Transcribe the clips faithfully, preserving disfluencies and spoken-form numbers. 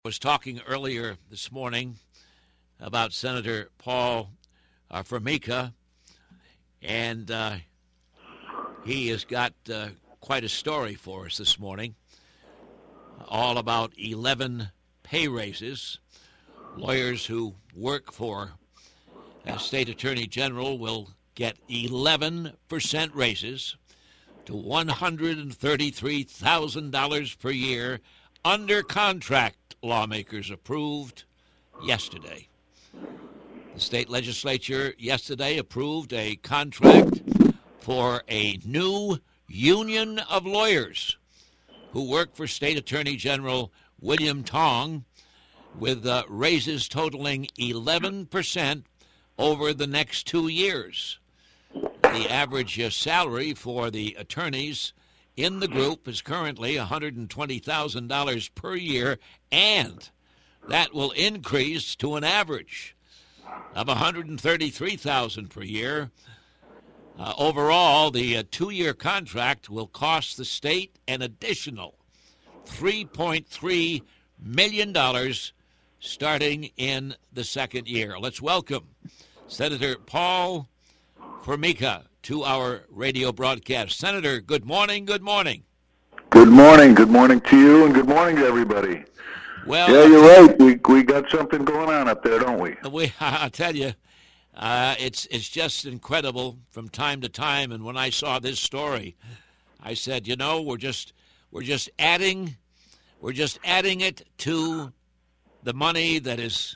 was talking earlier this morning about Senator Paul uh, Formica, and uh, he has got uh, quite a story for us this morning, all about eleven pay raises. Lawyers who work for a state attorney general will get eleven percent raises to one hundred thirty-three thousand dollars per year under contract, lawmakers approved yesterday. The state legislature yesterday approved a contract for a new union of lawyers who work for State Attorney General William Tong, with uh, raises totaling eleven percent over the next two years. The average uh, salary for the attorneys in the group is currently one hundred twenty thousand dollars per year, and that will increase to an average of one hundred thirty-three thousand dollars per year. Uh, overall, the uh, two-year contract will cost the state an additional three point three million dollars starting in the second year. Let's welcome Senator Paul Formica to our radio broadcast. Senator, good morning, good morning. Good morning, good morning to you, and good morning to everybody. Well, yeah, you're right. We we got something going on up there, don't we? We, I'll tell you, uh, it's it's just incredible from time to time. And when I saw this story, I said, you know, we're just we're just adding, we're just adding it to the money that is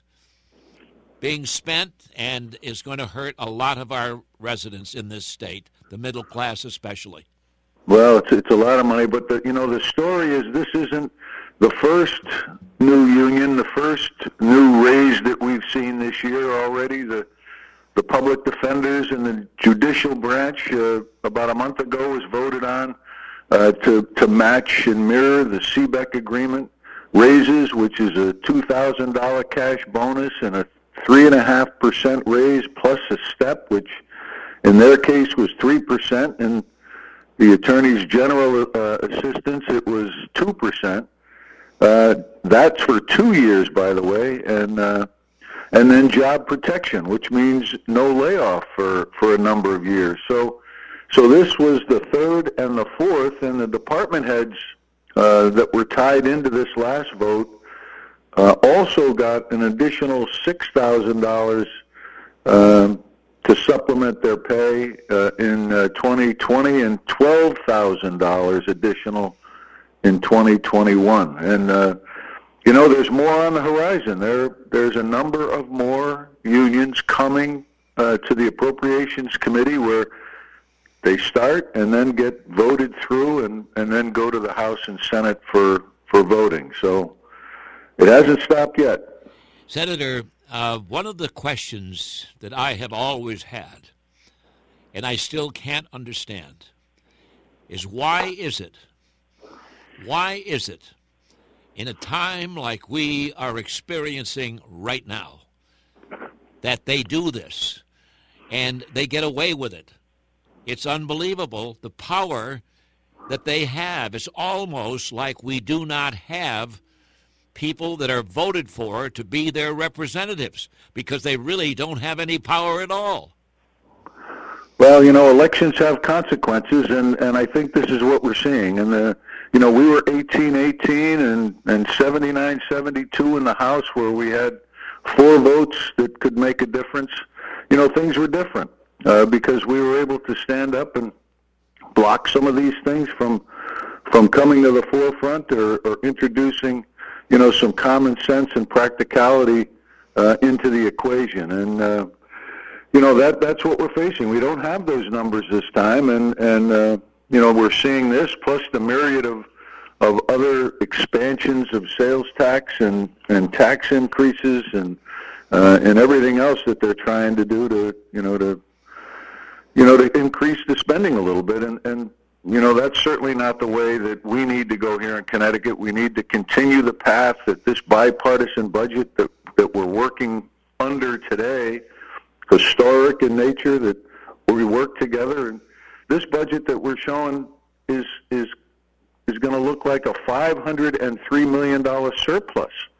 being spent and is going to hurt a lot of our residents in this state, the middle class especially. Well, it's it's a lot of money, but the, you know, the story is this isn't the first new union, the first new raise that we've seen this year already. The the public defenders and the judicial branch uh, about a month ago was voted on uh, to to match and mirror the C B E C agreement raises, which is a two thousand dollars cash bonus and a three and a half percent raise plus a step, which in their case was three percent, and the attorney's general uh, assistants it was two percent. Uh, that's for two years, by the way, and uh, and then job protection, which means no layoff for, for a number of years. So, so this was the third and the fourth, and the department heads uh, that were tied into this last vote Uh, also got an additional six thousand dollars um, to supplement their pay uh, in uh, twenty twenty, and twelve thousand dollars additional in twenty twenty-one. And, uh, you know, there's more on the horizon. There, There's a number of more unions coming uh, to the Appropriations Committee where they start and then get voted through and, and then go to the House and Senate for, for voting. So it hasn't stopped yet. Senator, uh, one of the questions that I have always had, and I still can't understand, is why is it, why is it, in a time like we are experiencing right now, that they do this and they get away with it? It's unbelievable, the power that they have. It's almost like we do not have people that are voted for to be their representatives because they really don't have any power at all. Well, you know, elections have consequences, and, and I think this is what we're seeing. And, the, you know, we were eighteen eighteen and, and seventy-nine seventy-two in the House where we had four votes that could make a difference. You know, things were different uh, because we were able to stand up and block some of these things from from coming to the forefront or, or introducing, you know, some common sense and practicality uh, into the equation. And, uh, you know, that that's what we're facing. We don't have those numbers this time, and, and uh, you know, we're seeing this plus the myriad of, of other expansions of sales tax and, and tax increases and uh, and everything else that they're trying to do to, you know, to, you know, to increase the spending a little bit. And, and you know, that's certainly not the way that we need to go here in Connecticut. We need to continue the path that this bipartisan budget that, that we're working under today, historic in nature, that we work together. And this budget that we're showing is is is going to look like a five hundred three million dollars surplus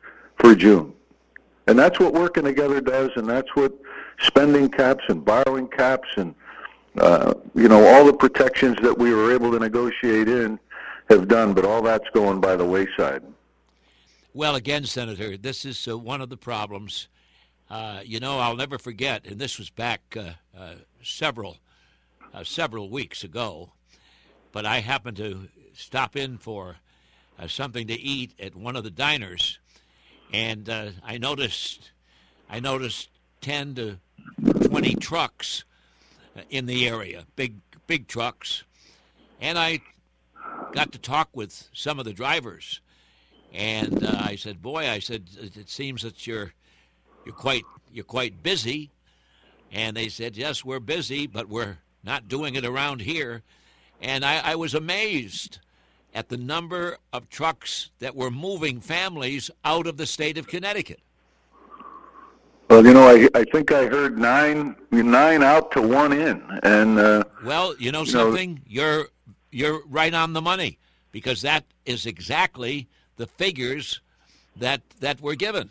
per June. And that's what working together does, and that's what spending caps and borrowing caps and, uh, you know, all the protections that we were able to negotiate in have done, but all that's going by the wayside. Well, again, Senator, this is uh, one of the problems. Uh, you know, I'll never forget, and this was back uh, uh, several uh, several weeks ago, but I happened to stop in for uh, something to eat at one of the diners, and uh, I noticed I noticed ten to twenty trucks in the area, big big trucks, and I got to talk with some of the drivers, and uh, I said, "Boy," I said, "it seems that you're you're quite you're quite busy," and they said, "Yes, we're busy, but we're not doing it around here." And I, I was amazed at the number of trucks that were moving families out of the state of Connecticut. Well, you know, I I think I heard nine nine out to one in, and uh, well, you know you something, know, you're you're right on the money, because that is exactly the figures that that were given.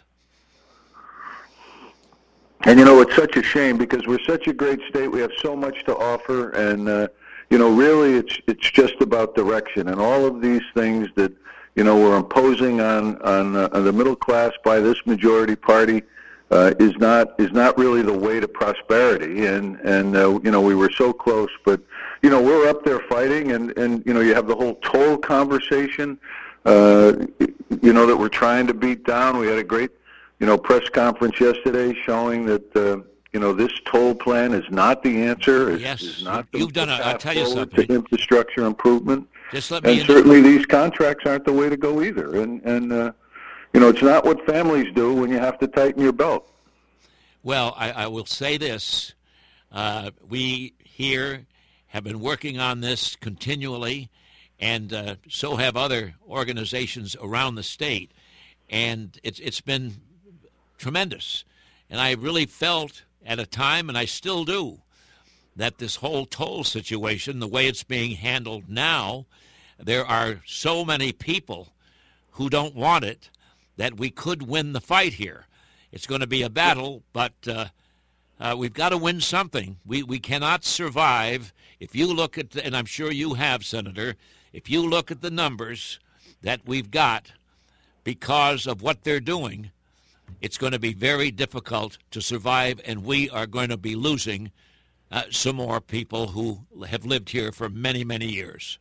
And, you know, it's such a shame because we're such a great state. We have so much to offer. And, uh, you know, really it's it's just about direction. And all of these things that, you know, we're imposing on, on, uh, on the middle class by this majority party uh, is not is not really the way to prosperity. And, and uh, you know, we were so close. But, you know, we're up there fighting. And, and you know, you have the whole toll conversation, uh, you know, that we're trying to beat down. We had a great you know, press conference yesterday showing that, uh, you know, this toll plan is not the answer. It's, yes, is not you've the, done the a, I'll tell you something. To infrastructure improvement. Just let me and certainly these contracts aren't the way to go either. And, and uh, you know, it's not what families do when you have to tighten your belt. Well, I, I will say this. Uh, we here have been working on this continually, and uh, so have other organizations around the state. And it's it's been tremendous. And I really felt at a time, and I still do, that this whole toll situation, the way it's being handled now, there are so many people who don't want it that we could win the fight here. It's going to be a battle, but uh, uh, we've got to win something. We we cannot survive. If you look at, and I'm sure you have, Senator, if you look at the numbers that we've got because of what they're doing, it's going to be very difficult to survive, and we are going to be losing uh, some more people who have lived here for many, many years.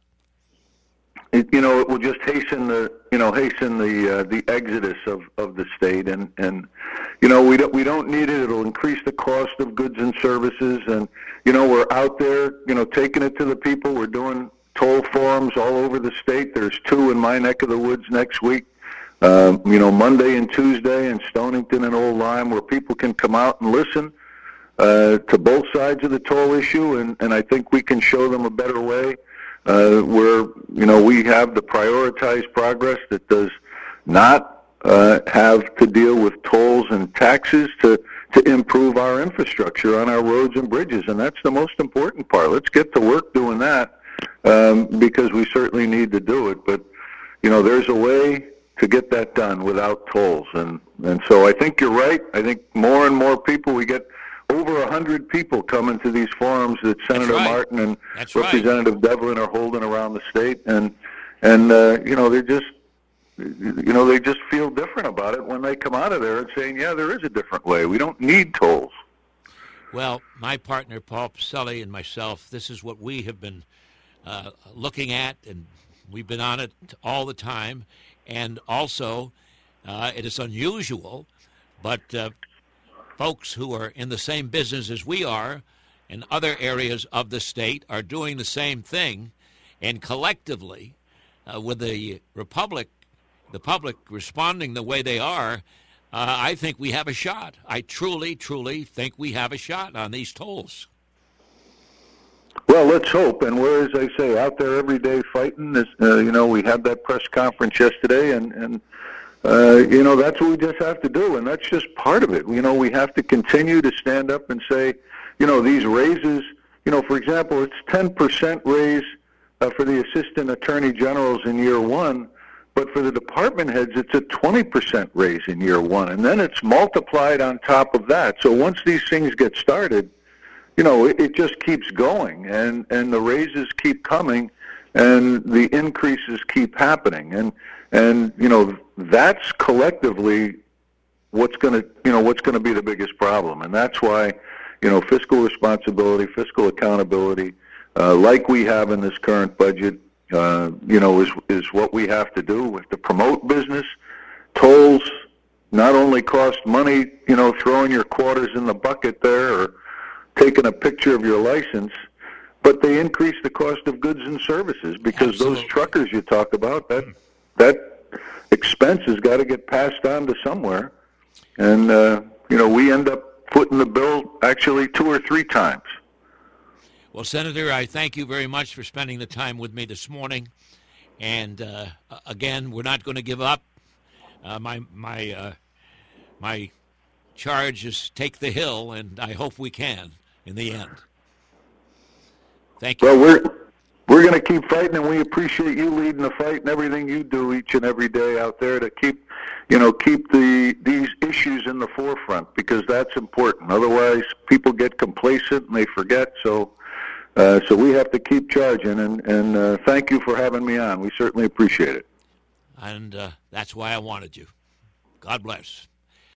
It, you know, it will just hasten the, you know, hasten the uh, the exodus of, of the state, and, and you know, we don't we don't need it. It'll increase the cost of goods and services, and you know, we're out there, you know, taking it to the people. We're doing toll forums all over the state. There's two in my neck of the woods next week. Uh, you know, Monday and Tuesday in Stonington and Old Lyme, where people can come out and listen uh, to both sides of the toll issue, and, and I think we can show them a better way uh, where, you know, we have the prioritized progress that does not uh, have to deal with tolls and taxes to, to improve our infrastructure on our roads and bridges, and that's the most important part. Let's get to work doing that um, because we certainly need to do it, but, you know, there's a way to get that done without tolls. And, and so I think you're right. I think more and more people, we get over one hundred people coming to these forums that Senator right. Martin and That's Representative right. Devlin are holding around the state. And, and uh, you know, they just, you know, they just feel different about it when they come out of there and saying, yeah, there is a different way. We don't need tolls. Well, my partner, Paul Pacelli, and myself, this is what we have been uh, looking at, and we've been on it all the time. And also, uh, it is unusual, but uh, folks who are in the same business as we are in other areas of the state are doing the same thing. And collectively, uh, with the Republic, the public responding the way they are, uh, I think we have a shot. I truly, truly think we have a shot on these tolls. Well, let's hope, and we're, as I say, out there every day fighting. This, uh, you know, we had that press conference yesterday, and, and uh, you know, that's what we just have to do, and that's just part of it. You know, we have to continue to stand up and say, you know, these raises, you know, for example, it's ten percent raise uh, for the assistant attorney generals in year one, But for the department heads, it's a twenty percent raise in year one, and then it's multiplied on top of that. So once these things get started, you know, it, it just keeps going, and, and the raises keep coming, and the increases keep happening. And, and you know, that's collectively what's going to, you know, what's going to be the biggest problem. And that's why, you know, fiscal responsibility, fiscal accountability, uh, like we have in this current budget, uh, you know, is, is what we have to do. We have to promote business. Tolls not only cost money, you know, throwing your quarters in the bucket there or taking a picture of your license, but they increase the cost of goods and services because Absolutely. Those truckers you talk about, that that expense has got to get passed on to somewhere. And, uh, you know, we end up footing the bill actually two or three times. Well, Senator, I thank you very much for spending the time with me this morning. And, uh, again, we're not going to give up. Uh, my my uh, my charge is take the hill, and I hope we can in the end. Thank you. Well, we're we're going to keep fighting, and we appreciate you leading the fight and everything you do each and every day out there to keep, you know, keep the these issues in the forefront, because that's important. Otherwise, people get complacent and they forget. So, uh, so we have to keep charging. And and uh, thank you for having me on. We certainly appreciate it. And uh, that's why I wanted you. God bless.